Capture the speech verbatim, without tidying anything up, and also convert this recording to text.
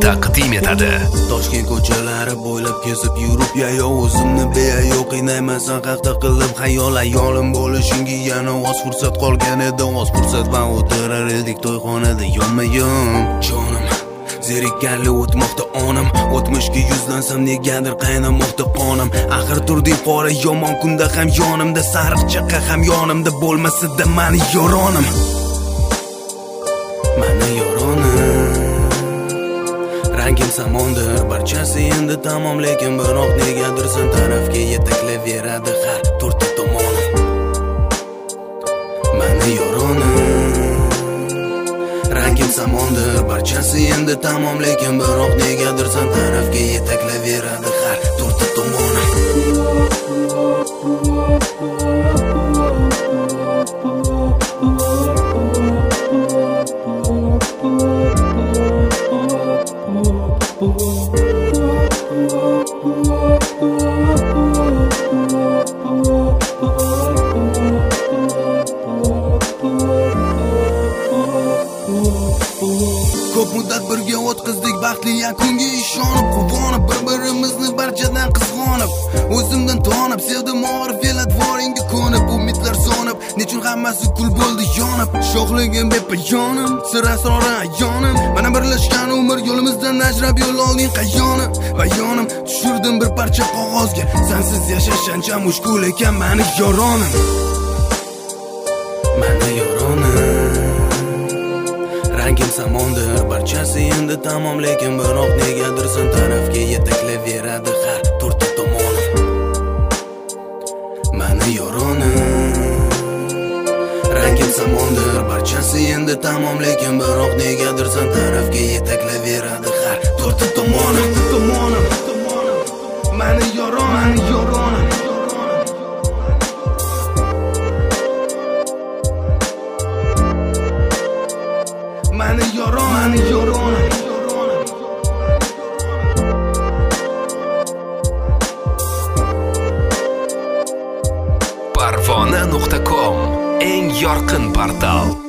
taqdim etadi. Toshkent ko'chalari bo'ylab kezib yurib, yayov o'zimni beayov qiynayman haqda qilib xayol. Ayolim bo'lishingga yana oz fursat qolgan edi, oz fursat bilan o'tirar edik to'yxonada yonma-yon. Jonim zerikkali o'tmoqda onam, o'tmishga yuzlansam negadir qaynamoqda qonim. Axir turding qora yomon kunda ham yonimda, sariq chaqa ham yonimda bo'lmasida mani yoronim. Mani yoronim rangim samondir, barchasi endi tamom, lekin biroq negadir sen tarafga yetaklayveradi har to'rtta tomonim. Mani yoronim rangim samondir, barchasi endi tamom, lekin biroq negadir sen tarafga yetaklayveradi har to'rtta tomonim. Ko'p muddat birga o'tkazdik, baxtli yakunga ishonib, quvonib, bir-birimizni barchadan qizg'onib, o'zimdan tonib, sevdim og'ir fe'l-atvoringga ko'nib, umidlar so'nib, nechun hammasi kul bo'ldi yonib, sho'xligim bepoyonim, sir asrori ayonim, mana birlashgan umr yo'limizdan ajrab yo'l olding qayonim, bayonim tushirdim bir parcha qog'ozga, sensiz yashash ancha mushkul ekan mani yoronim. Mani yoronim rangim samondir, barchasi endi tamom, lekin biroq negadir sen tarafga yetaklayveradi har to'rtta tomonim. Mani yoronim rangim samondir, barchasi endi tamom, lekin biroq negadir sen tarafga yetaklayveradi har to'rtta tomonim. Mani yoronim, mani yoronim Mani yoron, mani yoron Parvona nuqta com eng yorqin portal.